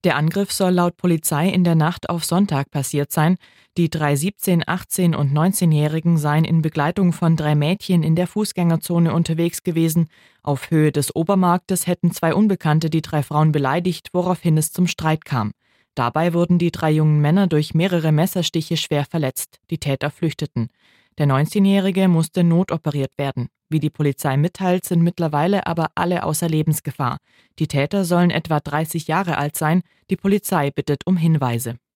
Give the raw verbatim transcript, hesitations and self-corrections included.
Der Angriff soll laut Polizei in der Nacht auf Sonntag passiert sein. Die drei siebzehn-, achtzehn- und neunzehnjährigen seien in Begleitung von drei Mädchen in der Fußgängerzone unterwegs gewesen. Auf Höhe des Obermarktes hätten zwei Unbekannte die drei Frauen beleidigt, woraufhin es zum Streit kam. Dabei wurden die drei jungen Männer durch mehrere Messerstiche schwer verletzt. Die Täter flüchteten. Der neunzehnjährige musste notoperiert werden. Wie die Polizei mitteilt, sind mittlerweile aber alle außer Lebensgefahr. Die Täter sollen etwa dreißig Jahre alt sein. Die Polizei bittet um Hinweise.